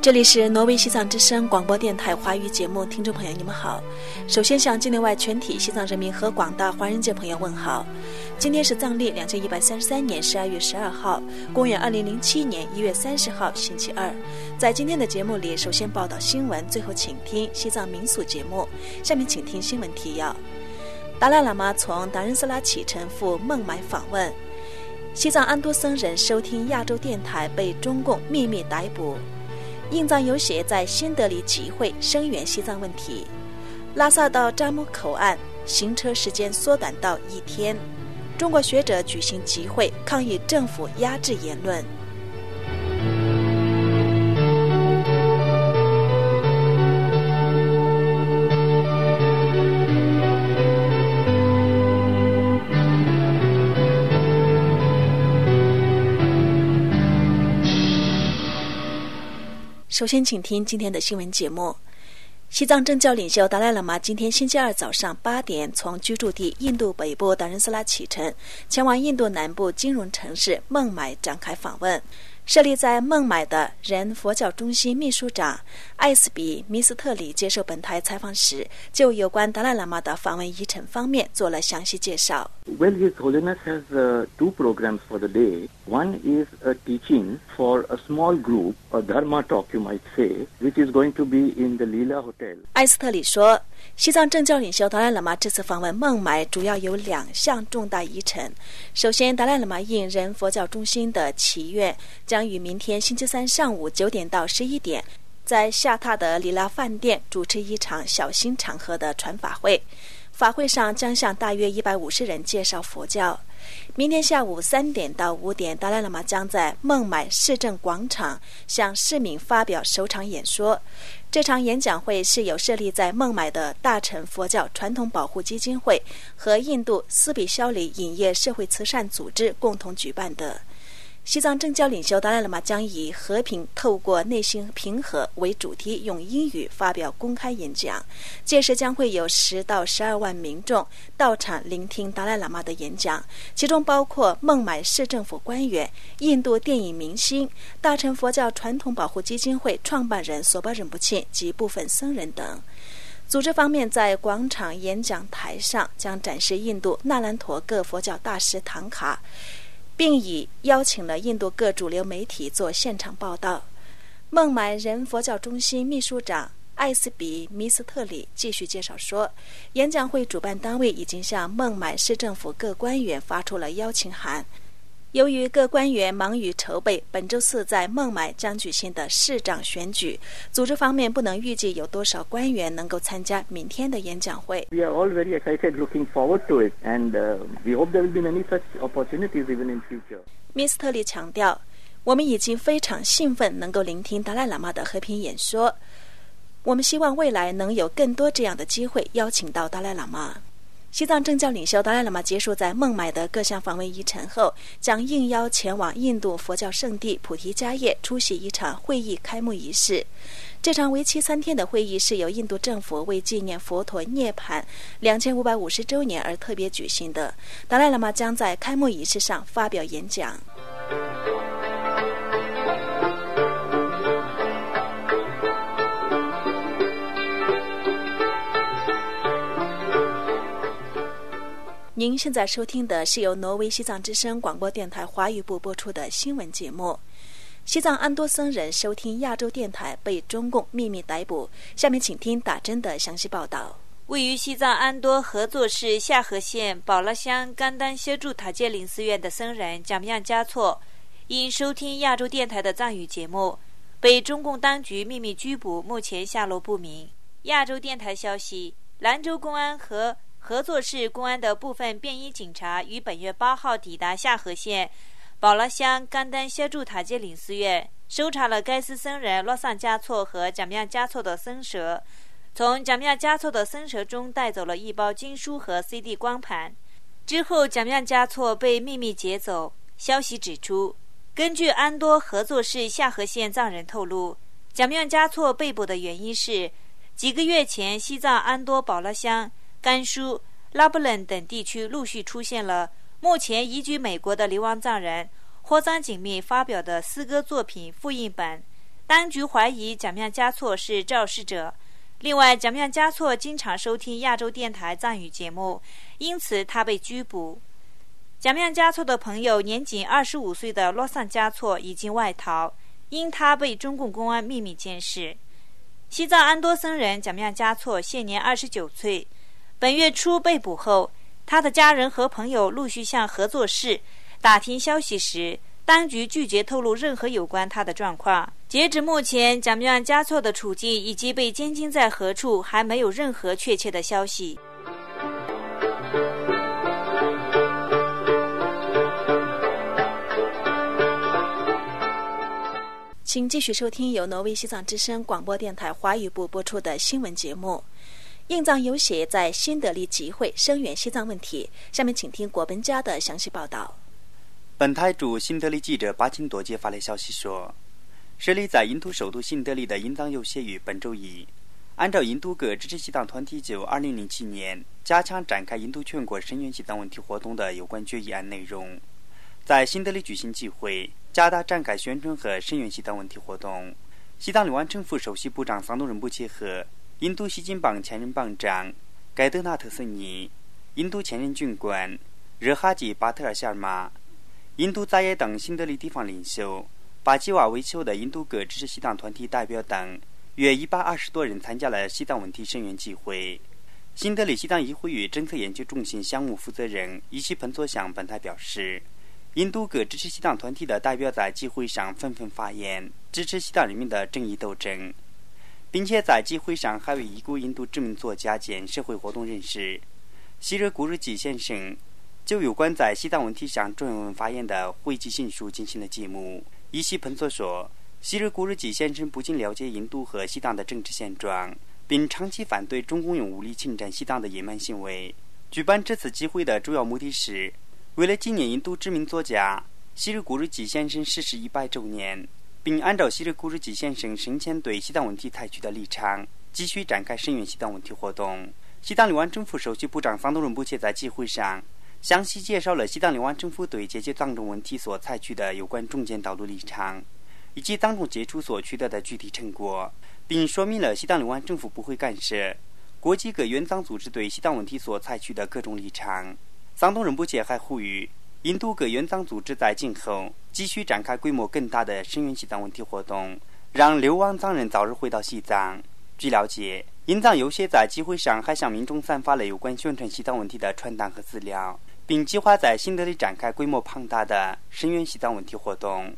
这里是挪威西藏之声广播电台华语节目，听众朋友你们好。首先向境内外全体西藏人民和广大华人界朋友问好。今天是藏历2133年12月12号，公元2007年1月30号，星期二。在今天的节目里，首先报道新闻，最后请听西藏民俗节目。下面请听新闻提要：达赖喇嘛从达仁斯拉启程赴孟买访问；西藏安多僧人收听亚洲电台被中共秘密逮捕；印藏游协在新德里集会声援西藏问题；拉萨到扎木口岸行车时间缩短到1天；中国学者举行集会抗议政府压制言论。首先请听今天的新闻节目。西藏政教领袖达赖喇嘛今天星期二早上8点从居住地印度北部达仁斯拉启程，前往印度南部金融城市孟买展开访问。设立在孟买的仁佛教中心秘书长艾斯比米斯特里接受本台采访时，就有关达赖喇嘛的访问议程方面做了详细介绍。 Well, His Holiness has two programs for the day. One is a teaching for a small group, a Dharma talk you might say, which is going to be in the Leela Hotel. 艾斯特里说，西藏政教领袖达赖喇嘛这次访问孟买主要有2项重大议程。首先，达赖喇嘛应仁佛教中心的祈愿，将于明天星期三上午9点到11点在下榻的里拉饭店主持一场小型场合的传法会。法会上将向大约150人介绍佛教。明天下午3点到5点，达赖喇嘛将在孟买市政广场向市民发表首场演说。这场演讲会是由设立在孟买的大乘佛教传统保护基金会和印度斯比肖里影业社会慈善组织共同举办的。西藏政教领袖达赖喇嘛将以和平透过内心平和为主题，用英语发表公开演讲。届时将会有10到12万民众到场聆听达赖喇嘛的演讲，其中包括孟买市政府官员、印度电影明星、大乘佛教传统保护基金会创办人索巴仁布钦及部分僧人等。组织方面在广场演讲台上将展示印度那兰陀各佛教大师唐卡，并邀请了印度各主流媒体做现场报道。孟买仁佛教中心秘书长艾斯比米斯特里继续介绍说，演讲会主办单位已经向孟买市政府各官员发出了邀请函。由于各官员忙于筹备本周4在孟买将举行的市长选举，组织方面不能预计有多少官员能够参加明天的演讲会。 We are all very excited looking forward to it and we hope there will be many such opportunities even in future. 米斯特里强调，我们已经非常兴奋能够聆听达赖喇嘛的和平演说，我们希望未来能有更多这样的机会邀请到达赖喇嘛。西藏政教领袖达赖喇嘛结束在孟买的各项访问议程后，将应邀前往印度佛教圣地菩提迦叶出席一场会议开幕仪式。这场为期3天的会议是由印度政府为纪念佛陀涅槃2550周年而特别举行的。达赖喇嘛将在开幕仪式上发表演讲。您现在收听的是由挪威西藏之声广播电台华语部播出的新闻节目。西藏安多僧人收听亚洲电台被中共秘密逮捕。下面请听打针的详细报道。 位于西藏安多合作市夏河县宝拉乡甘丹歇柱塔戒林寺院的僧人贾米扬嘉措，因收听亚洲电台的藏语节目，被中共当局秘密拘捕，目前下落不明。亚洲电台消息，兰州公安和合作市公安的部分便衣警察于本月8号抵达夏河县宝拉乡甘丹歇柱塔戒林寺院，搜查了该寺僧人洛桑嘉措和贾米扬嘉措的僧舍，从贾米扬嘉措的僧舍中带走了1包经书和 CD 光盘。之后贾米扬嘉措被秘密劫走。消息指出，根据安多合作市夏河县藏人透露，贾米扬嘉措被捕的原因是几个月前西藏安多宝拉乡、甘肃、拉布楞等地区陆续出现了目前移居美国的流亡藏人霍藏景密发表的诗歌作品复印本， 当局怀疑贾妙嘉措是肇事者。另外，贾妙嘉措经常收听亚洲电台藏语节目，因此他被拘捕。贾妙嘉措的朋友年仅25岁的洛桑嘉措已经外逃，因他被中共公安秘密监视。西藏安多僧人贾妙嘉措现年29岁，本月初被捕后，他的家人和朋友陆续向合作室打听消息时，当局拒绝透露任何有关他的状况。截止目前，贾妙嘉措的处境以及被监禁在何处还没有任何确切的消息。 请继续收听由挪威西藏之声广播电台华语部播出的新闻节目。印藏游协在新德里集会声援西藏问题，下面请听国本家的详细报道。 本台驻新德里记者巴金多杰发来消息说，设立在印度首都新德里的印藏游协于本周一，按照印度各支持西藏团体就2007年加强展开印度全国声援西藏问题活动的有关决议案内容，在新德里举行集会，加大展开宣传和声援西藏问题活动。西藏流亡政府首席部长桑东仁布切和印度西金邦前任邦长盖德纳特森尼、印度前任军官热哈吉巴特尔夏尔马、印度在野等新德里地方领袖、巴基瓦维丘的印度各支持西藏团体代表等约120多人参加了西藏问题声援集会。新德里西藏议会与政策研究中心项目负责人伊西彭佐向本台表示，印度各支持西藏团体的代表在集会上纷纷发言，支持西藏人民的正义斗争，并且在集会上还为已故印度知名作家兼社会活动人士希热古日基先生就有关在西藏问题上专门发言的回击信书进行了节目。伊西彭佐说，希热古日基先生不仅了解印度和西藏的政治现状，并长期反对中共用武力侵占西藏的野蛮行为。举办这次集会的主要目的是为了纪念印度知名作家希热古日基先生逝世100周年，并按照希热古日基先生生前对西藏问题采取的立场，继续展开声援西藏问题活动。西藏流亡政府首席部长桑东仁布切在集会上详细介绍了西藏流亡政府对解决藏中问题所采取的有关中间道路立场，以及藏中接触所取得的具体成果，并说明了西藏流亡政府不会干涉国际各援藏组织对西藏问题所采取的各种立场。桑东仁布切还呼吁印度各援藏组织在今后继续展开规模更大的声援西藏问题活动，让流亡藏人早日回到西藏。据了解，印藏游协在集会上还向民众散发了有关宣传西藏问题的传单和资料，并计划在新德里展开规模庞大的声援西藏问题活动。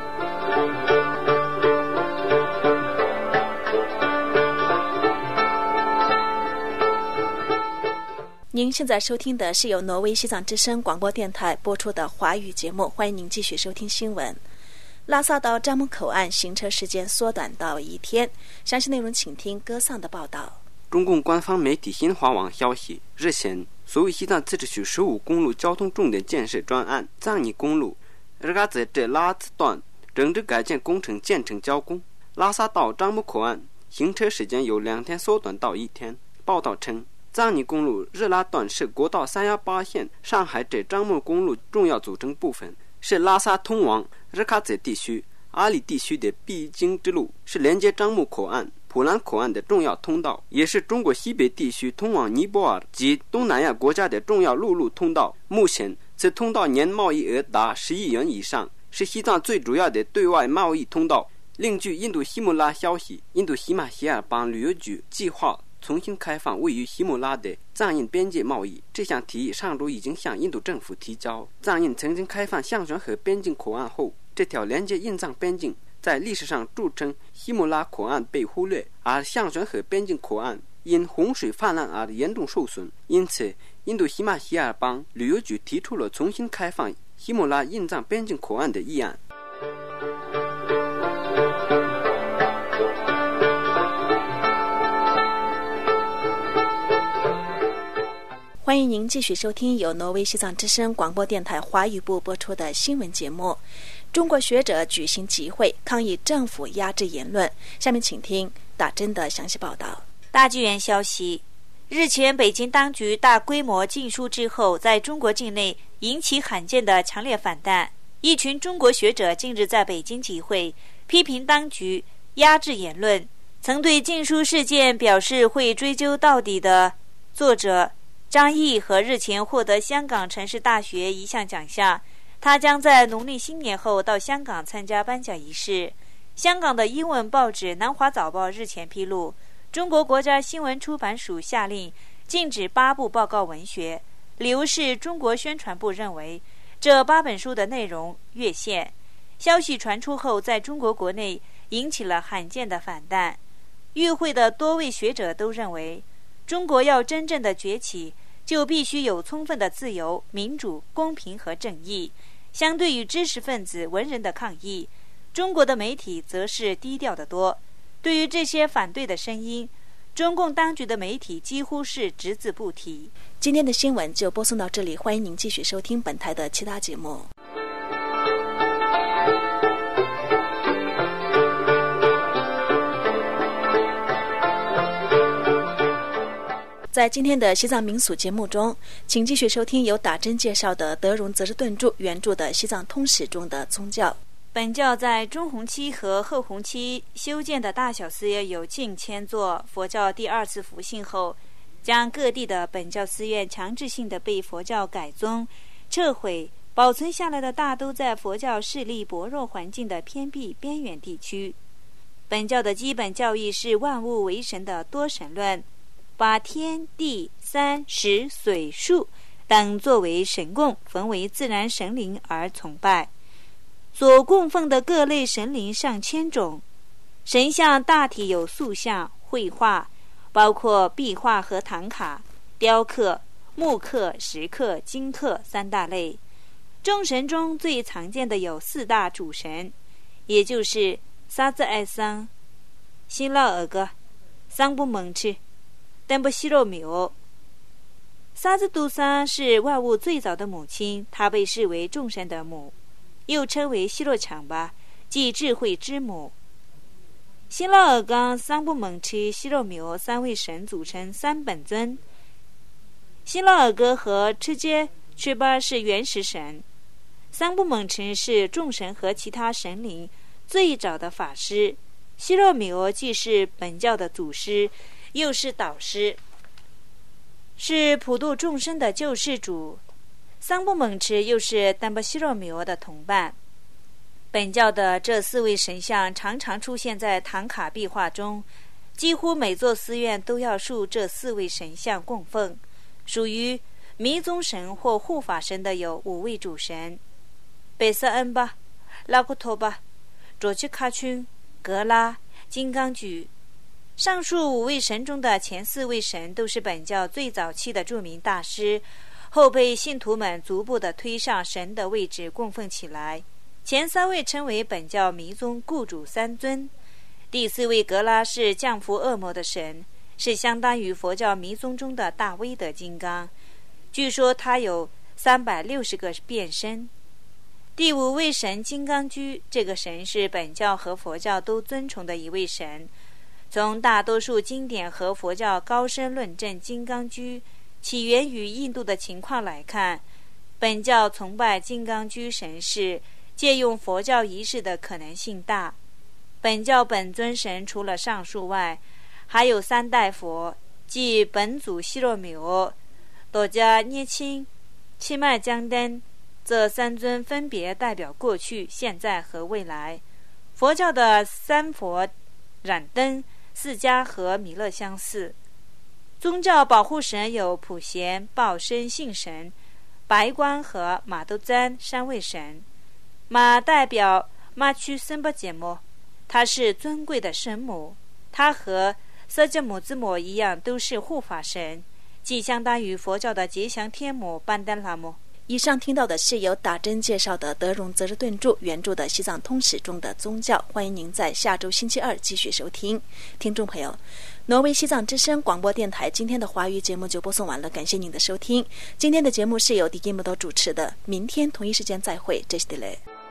您现在收听的是由挪威西藏之声广播电台播出的华语节目，欢迎您继续收听新闻。拉萨到樟木口岸行车时间缩短到1天，详细内容请听歌桑的报道。 中共官方媒体新华网消息，日前，所谓西藏自治区15公路交通重点建设专案藏尼公路日嘎在这拉次段整治改建工程建成交工，拉萨到樟木口岸行车时间由2天缩短到1天。报道称，藏尼公路日拉段是国道318线上海至樟木公路重要组成部分，是拉萨通往日喀则地区、阿里地区的必经之路，是连接樟木口岸、普兰口岸的重要通道，也是中国西北地区通往尼泊尔及东南亚国家的重要陆路通道。目前，此通道年贸易额达10亿元以上，是西藏最主要的对外贸易通道。另据印度希木拉消息，印度喜马偕尔邦旅游局计划重新开放位于喜木拉的藏印边界贸易，这项提议上周已经向印度政府提交。藏印曾经开放象玄河边境口岸后，这条连接印藏边境在历史上著称喜木拉口岸被忽略，而象玄河边境口岸因洪水泛滥而严重受损，因此印度喜马偕尔邦旅游局提出了重新开放喜木拉印藏边境口岸的议案。 欢迎您继续收听由挪威西藏之声广播电台华语部播出的新闻节目。中国学者举行集会抗议政府压制言论，下面请听打针的详细报道。 大纪元消息，日前北京当局大规模禁书之后，在中国境内引起罕见的强烈反弹。一群中国学者近日在北京集会，批评当局压制言论，曾对禁书事件表示会追究到底的作者张毅和日前获得香港城市大学一项奖项，他将在农历新年后到香港参加颁奖仪式。香港的英文报纸《南华早报》日前披露，中国国家新闻出版署下令禁止8部报告文学，理由是中国宣传部认为这8本书的内容越线。消息传出后，在中国国内引起了罕见的反弹。与会的多位学者都认为，中国要真正的崛起，就必须有充分的自由、民主、公平和正义。相对于知识分子、文人的抗议，中国的媒体则是低调得多。对于这些反对的声音，中共当局的媒体几乎是只字不提。 今天的新闻就播送到这里，欢迎您继续收听本台的其他节目。在今天的西藏民俗节目中，请继续收听由打针介绍的德荣则是顿著原著的《西藏通史》中的宗教。 本教在中弘期和后弘期修建的大小寺院有近1000座。佛教第2次复兴后，将各地的本教寺院强制性的被佛教改宗、撤毁，保存下来的大都在佛教势力薄弱环境的偏僻边远地区。本教的基本教义是万物为神的多神论，把天地山石水树等作为神供，分为自然神灵而崇拜。所供奉的各类神灵上千种，神像大体有塑像、绘画，包括壁画和唐卡、雕刻、木刻、石刻、金刻3大类。众神中最常见的有4大主神，也就是沙子爱桑、新拉尔格、桑布蒙赤、丹布西洛米欧。沙子杜莎是万物最早的母亲，她被视为众神的母，又称为希洛强巴，即智慧之母。新拉尔冈、桑布蒙赤、希洛米欧3位神组成3本尊。新拉尔戈和赤杰却巴是原始神，桑布蒙赤是众神和其他神灵最早的法师，希洛米欧既是本教的祖师，又是导师，是普度众生的救世主。桑布蒙赤又是丹巴希洛米欧的同伴。本教的这4位神像常常出现在唐卡壁画中，几乎每座寺院都要树这4位神像供奉。属于弥宗神或护法神的有5位主神：贝瑟恩巴、拉库托巴、卓奇卡群、格拉、金刚居。上述5位神中的前4位神都是本教最早期的著名大师，后被信徒们逐步地推上神的位置供奉起来。前3位称为本教弥宗固主3尊。第4位格拉是降服恶魔的神，是相当于佛教弥宗中的大威德金刚，据说他有360个变身。第5位神金刚居，这个神是本教和佛教都尊崇的一位神。从大多数经典和佛教高深论证金刚居起源于印度的情况来看，本教崇拜金刚居神是借用佛教仪式的可能性大。本教本尊神除了上述外，还有3代佛，即本祖希洛米欧、多迦涅钦、七脉江灯，这3尊分别代表过去、现在和未来。佛教的3佛燃灯、释迦和弥勒相似。宗教保护神有普贤、报身信神、白光和马都赞3位神。马代表马曲森巴节目，她是尊贵的神母，她和瑟迦姆兹摩一样都是护法神，即相当于佛教的吉祥天母班丹拉姆。 以上听到的是由打针介绍的德荣则是顿著原著的《西藏通史》中的宗教，欢迎您在下周星期2继续收听。听众朋友，挪威西藏之声广播电台今天的华语节目就播送完了，感谢您的收听。今天的节目是由迪基姆多主持的，明天同一时间再会，这是迪雷。